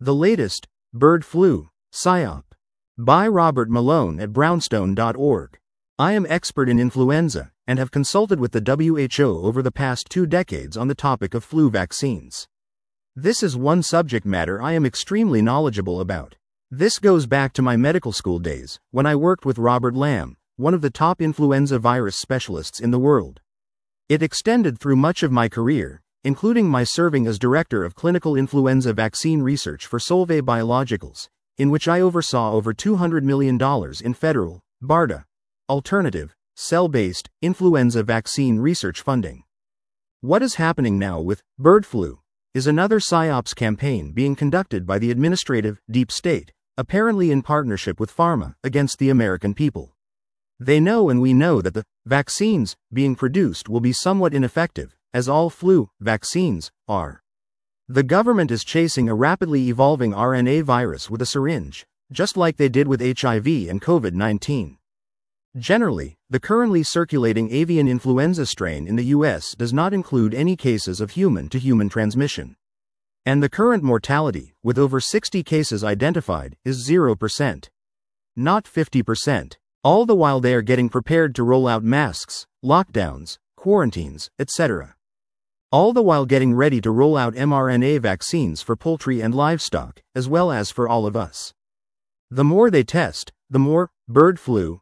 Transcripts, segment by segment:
The latest, Bird Flu, PSYOP. By Robert Malone at brownstone.org. I am expert in influenza, and have consulted with the WHO over the past 2 decades on the topic of flu vaccines. This is one subject matter I am extremely knowledgeable about. This goes back to my medical school days, when I worked with Robert Lamb, one of the top influenza virus specialists in the world. It extended through much of my career, including my serving as Director of Clinical Influenza Vaccine Research for Solvay Biologicals, in which I oversaw over $200 million in federal, BARDA, alternative, cell-based, influenza vaccine research funding. What is happening now with bird flu is another PSYOPs campaign being conducted by the administrative deep state, apparently in partnership with pharma, against the American people. They know and we know that the vaccines being produced will be somewhat ineffective, as all flu vaccines are. The government is chasing a rapidly evolving RNA virus with a syringe, just like they did with HIV and COVID-19. Generally, the currently circulating avian influenza strain in the US does not include any cases of human-to-human transmission. And the current mortality, with over 60 cases identified, is 0%. Not 50%. All the while they are getting prepared to roll out masks, lockdowns, quarantines, etc. All the while getting ready to roll out mRNA vaccines for poultry and livestock, as well as for all of us. The more they test, the more bird flu,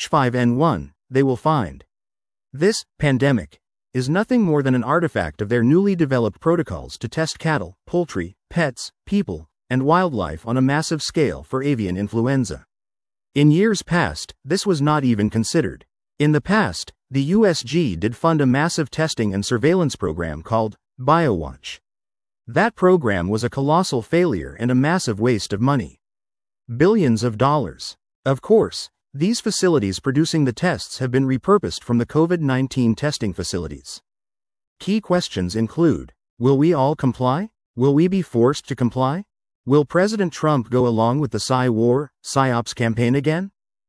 H5N1, they will find. This pandemic is nothing more than an artifact of their newly developed protocols to test cattle, poultry, pets, people, and wildlife on a massive scale for avian influenza. In years past, this was not even considered. In the past, the USG did fund a massive testing and surveillance program called BioWatch. That program was a colossal failure and a massive waste of money. Billions of dollars. Of course, these facilities producing the tests have been repurposed from the COVID-19 testing facilities. Key questions include: will we all comply? Will we be forced to comply? Will President Trump go along with the PSYOPs campaign again?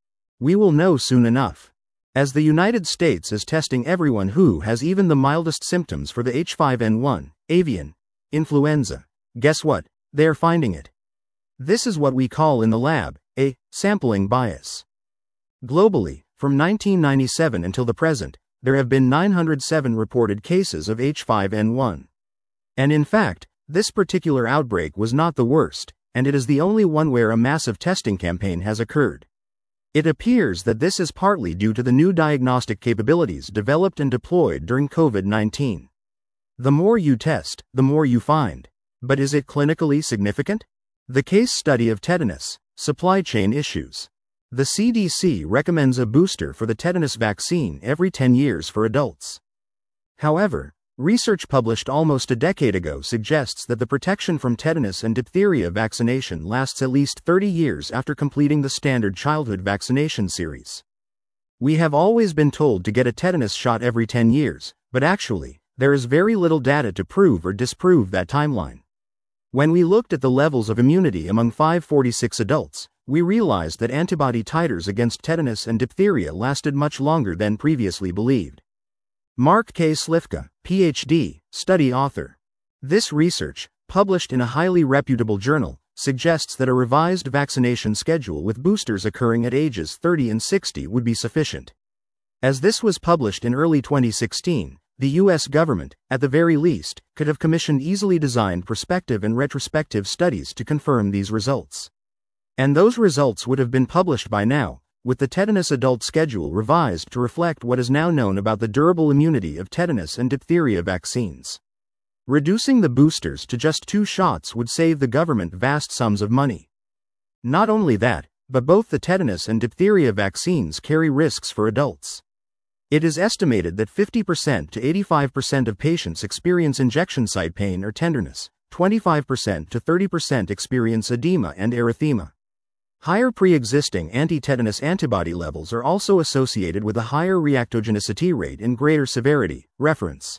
We will know soon enough. As the United States is testing everyone who has even the mildest symptoms for the H5N1, avian influenza, guess what? They are finding it. This is what we call in the lab a sampling bias. Globally, from 1997 until the present, there have been 907 reported cases of H5N1. And in fact, this particular outbreak was not the worst, and it is the only one where a massive testing campaign has occurred. It appears that this is partly due to the new diagnostic capabilities developed and deployed during COVID-19. The more you test, the more you find. But is it clinically significant? The case study of tetanus, supply chain issues. The CDC recommends a booster for the tetanus vaccine every 10 years for adults. However, research published almost a decade ago suggests that the protection from tetanus and diphtheria vaccination lasts at least 30 years after completing the standard childhood vaccination series. We have always been told to get a tetanus shot every 10 years, but actually, there is very little data to prove or disprove that timeline. When we looked at the levels of immunity among 546 adults, we realized that antibody titers against tetanus and diphtheria lasted much longer than previously believed. Mark K. Slifka, Ph.D., study author. This research, published in a highly reputable journal, suggests that a revised vaccination schedule with boosters occurring at ages 30 and 60 would be sufficient. As this was published in early 2016, the U.S. government, at the very least, could have commissioned easily designed prospective and retrospective studies to confirm these results. And those results would have been published by now, with the tetanus adult schedule revised to reflect what is now known about the durable immunity of tetanus and diphtheria vaccines. Reducing the boosters to just 2 shots would save the government vast sums of money. Not only that, but both the tetanus and diphtheria vaccines carry risks for adults. It is estimated that 50% to 85% of patients experience injection site pain or tenderness, 25% to 30% experience edema and erythema. Higher pre-existing anti-tetanus antibody levels are also associated with a higher reactogenicity rate and greater severity. Reference.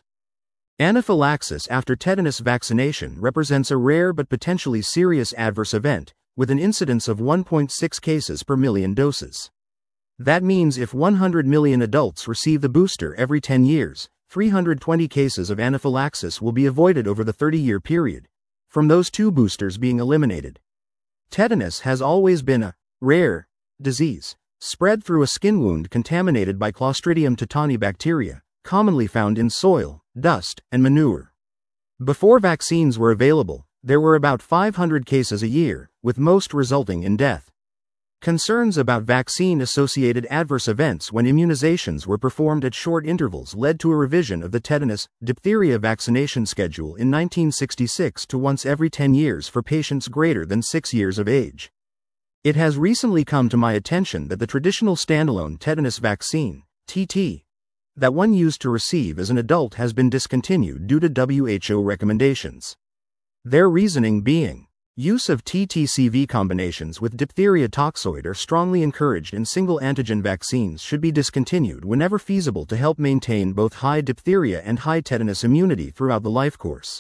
Anaphylaxis after tetanus vaccination represents a rare but potentially serious adverse event, with an incidence of 1.6 cases per million doses. That means if 100 million adults receive the booster every 10 years, 320 cases of anaphylaxis will be avoided over the 30-year period. from those 2 boosters being eliminated. Tetanus has always been a rare disease, spread through a skin wound contaminated by Clostridium tetani bacteria, commonly found in soil, dust, and manure. Before vaccines were available, there were about 500 cases a year, with most resulting in death. Concerns about vaccine-associated adverse events when immunizations were performed at short intervals led to a revision of the tetanus, diphtheria vaccination schedule in 1966 to once every 10 years for patients greater than 6 years of age. It has recently come to my attention that the traditional standalone tetanus vaccine, TT, that one used to receive as an adult has been discontinued due to WHO recommendations. Their reasoning being, use of TTCV combinations with diphtheria toxoid are strongly encouraged and single antigen vaccines should be discontinued whenever feasible to help maintain both high diphtheria and high tetanus immunity throughout the life course.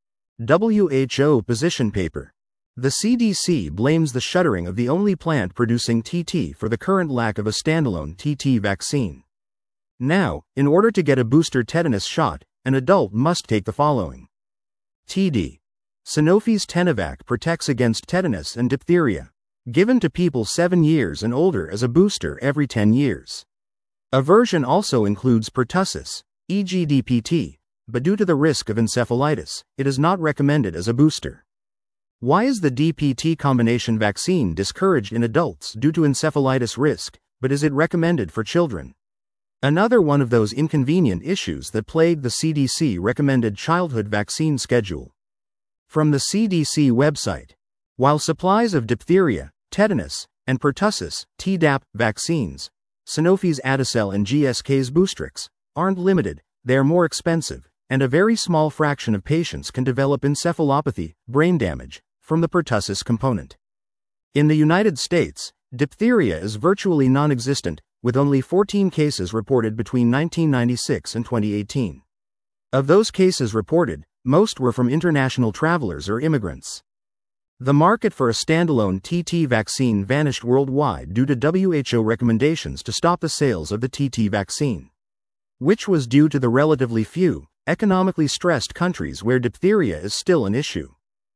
WHO position paper. The CDC blames the shuttering of the only plant producing TT for the current lack of a standalone TT vaccine. Now, in order to get a booster tetanus shot, an adult must take the following. TD. Sanofi's Tenavac protects against tetanus and diphtheria, given to people 7 years and older as a booster every 10 years. A version also includes pertussis, e.g. DPT, but due to the risk of encephalitis, it is not recommended as a booster. Why is the DPT combination vaccine discouraged in adults due to encephalitis risk, but is it recommended for children? Another one of those inconvenient issues that plague the CDC recommended childhood vaccine schedule. From the CDC website, while supplies of diphtheria, tetanus, and pertussis, Tdap, vaccines, Sanofi's Adacel and GSK's Boostrix, aren't limited, they are more expensive, and a very small fraction of patients can develop encephalopathy, brain damage, from the pertussis component. In the United States, diphtheria is virtually non-existent, with only 14 cases reported between 1996 and 2018. Of those cases reported, most were from international travelers or immigrants. The market for a standalone TT vaccine vanished worldwide due to WHO recommendations to stop the sales of the TT vaccine, which was due to the relatively few, economically stressed countries where diphtheria is still an issue.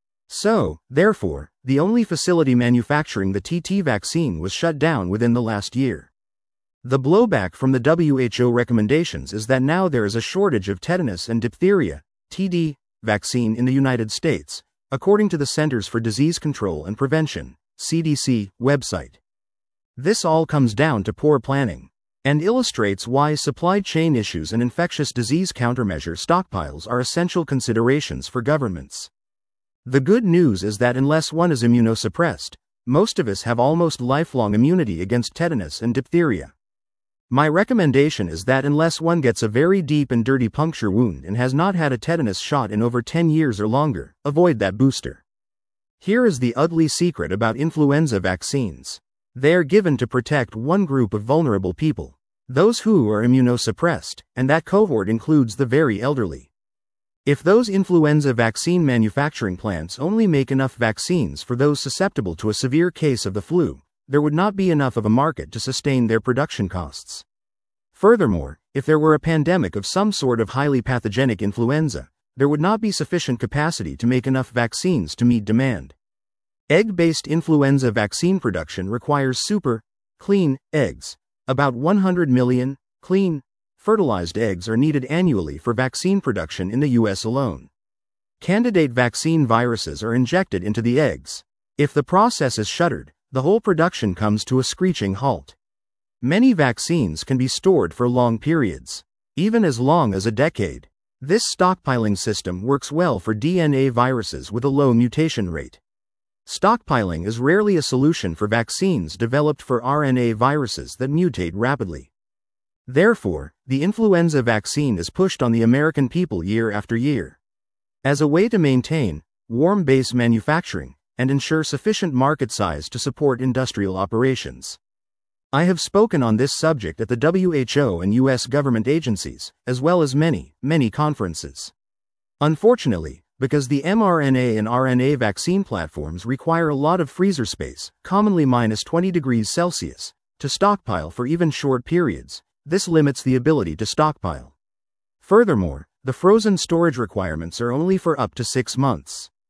So, therefore, the only facility manufacturing the TT vaccine was shut down within the last year. The blowback from the WHO recommendations is that now there is a shortage of tetanus and diphtheria, TD, vaccine in the United States, according to the Centers for Disease Control and Prevention, CDC, website. This all comes down to poor planning, and illustrates why supply chain issues and infectious disease countermeasure stockpiles are essential considerations for governments. The good news is that unless one is immunosuppressed, most of us have almost lifelong immunity against tetanus and diphtheria. My recommendation is that unless one gets a very deep and dirty puncture wound and has not had a tetanus shot in over 10 years or longer, avoid that booster. Here is the ugly secret about influenza vaccines. They are given to protect one group of vulnerable people, those who are immunosuppressed, and that cohort includes the very elderly. If those influenza vaccine manufacturing plants only make enough vaccines for those susceptible to a severe case of the flu, there would not be enough of a market to sustain their production costs. Furthermore, if there were a pandemic of some sort of highly pathogenic influenza, there would not be sufficient capacity to make enough vaccines to meet demand. Egg-based influenza vaccine production requires super, clean, eggs. About 100 million, clean, fertilized eggs are needed annually for vaccine production in the US alone. Candidate vaccine viruses are injected into the eggs. If the process is shuttered, the whole production comes to a screeching halt. Many vaccines can be stored for long periods, even as long as a decade. This stockpiling system works well for DNA viruses with a low mutation rate. Stockpiling is rarely a solution for vaccines developed for RNA viruses that mutate rapidly. Therefore, the influenza vaccine is pushed on the American people year after year. As a way to maintain warm base manufacturing and ensure sufficient market size to support industrial operations. I have spoken on this subject at the WHO and US government agencies, as well as many conferences. Unfortunately, because the mRNA and RNA vaccine platforms require a lot of freezer space, commonly minus 20 degrees Celsius, to stockpile for even short periods, this limits the ability to stockpile. Furthermore, the frozen storage requirements are only for up to 6 months.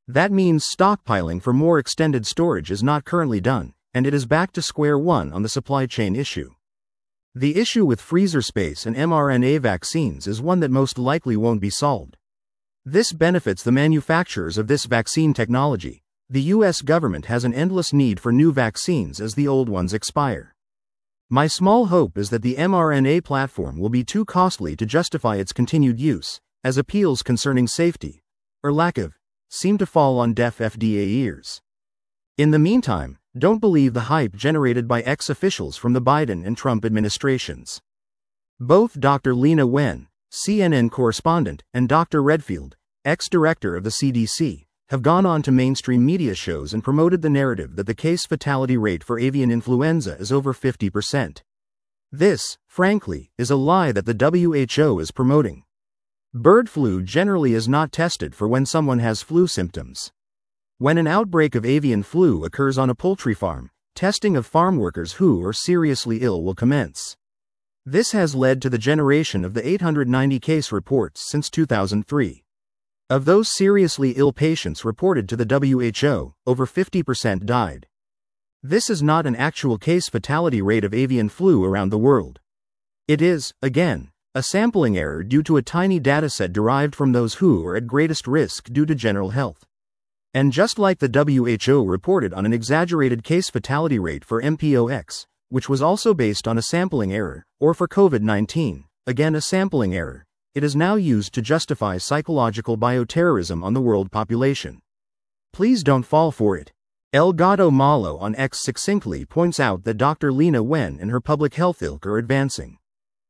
That means stockpiling for more extended storage is not currently done, and it is back to square one on the supply chain issue. The issue with freezer space and mRNA vaccines is one that most likely won't be solved. This benefits the manufacturers of this vaccine technology. The US government has an endless need for new vaccines as the old ones expire. My small hope is that the mRNA platform will be too costly to justify its continued use, as appeals concerning safety, or lack of, seem to fall on deaf FDA ears. In the meantime, don't believe the hype generated by ex-officials from the Biden and Trump administrations. Both Dr. Lena Wen, CNN correspondent, and Dr. Redfield, ex-director of the CDC, have gone on to mainstream media shows and promoted the narrative that the case fatality rate for avian influenza is over 50%. This, frankly, is a lie that the WHO is promoting. Bird flu generally is not tested for when someone has flu symptoms. When an outbreak of avian flu occurs on a poultry farm, testing of farm workers who are seriously ill will commence. This has led to the generation of the 890 case reports since 2003. Of those seriously ill patients reported to the WHO, over 50% died. This is not an actual case fatality rate of avian flu around the world. It is, again, a sampling error due to a tiny dataset derived from those who are at greatest risk due to general health. And just like the WHO reported on an exaggerated case fatality rate for MPOX, which was also based on a sampling error, or for COVID-19, again a sampling error, it is now used to justify psychological bioterrorism on the world population. Please don't fall for it. El Gato Malo on X succinctly points out that Dr. Lena Wen and her public health ilk are advancing.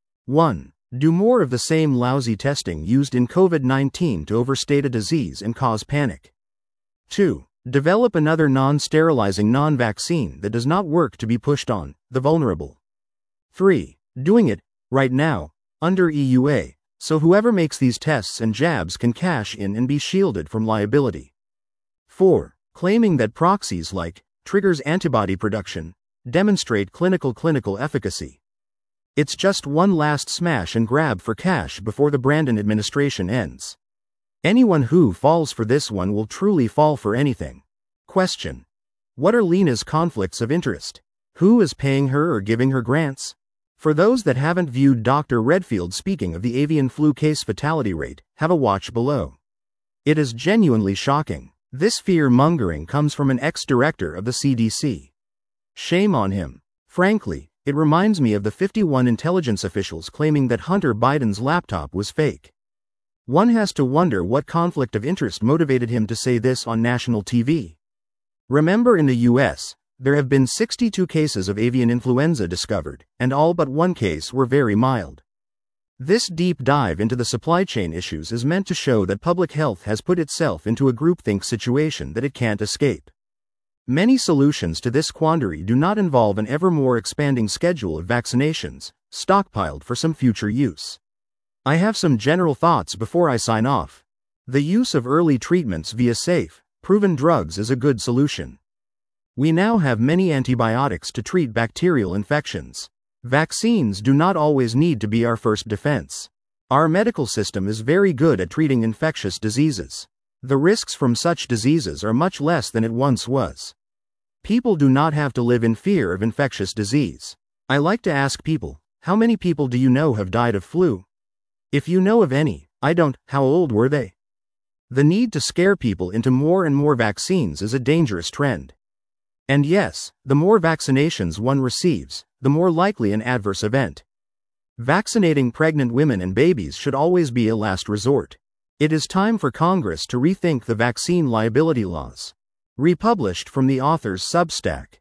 1. Do more of the same lousy testing used in COVID-19 to overstate a disease and cause panic. 2. Develop another non-sterilizing non-vaccine that does not work to be pushed on the vulnerable. 3. Doing it, right now, under EUA, so whoever makes these tests and jabs can cash in and be shielded from liability. 4. Claiming that proxies like triggers antibody production demonstrate clinical efficacy. It's just one last smash and grab for cash before the Brandon administration ends. Anyone who falls for this one will truly fall for anything. Question. What are Lena's conflicts of interest? Who is paying her or giving her grants? For those that haven't viewed Dr. Redfield speaking of the avian flu case fatality rate, have a watch below. It is genuinely shocking. This fear-mongering comes from an ex-director of the CDC. Shame on him. Frankly, it reminds me of the 51 intelligence officials claiming that Hunter Biden's laptop was fake. One has to wonder what conflict of interest motivated him to say this on national TV. Remember, in the US, there have been 62 cases of avian influenza discovered, and all but one case were very mild. This deep dive into the supply chain issues is meant to show that public health has put itself into a groupthink situation that it can't escape. Many solutions to this quandary do not involve an ever more expanding schedule of vaccinations, stockpiled for some future use. I have some general thoughts before I sign off. The use of early treatments via safe, proven drugs is a good solution. We now have many antibiotics to treat bacterial infections. Vaccines do not always need to be our first defense. Our medical system is very good at treating infectious diseases. The risks from such diseases are much less than it once was. People do not have to live in fear of infectious disease. I like to ask people, how many people do you know have died of flu? If you know of any, I don't, how old were they? The need to scare people into more and more vaccines is a dangerous trend. And yes, the more vaccinations one receives, the more likely an adverse event. Vaccinating pregnant women and babies should always be a last resort. It is time for Congress to rethink the vaccine liability laws. Republished from the author's Substack.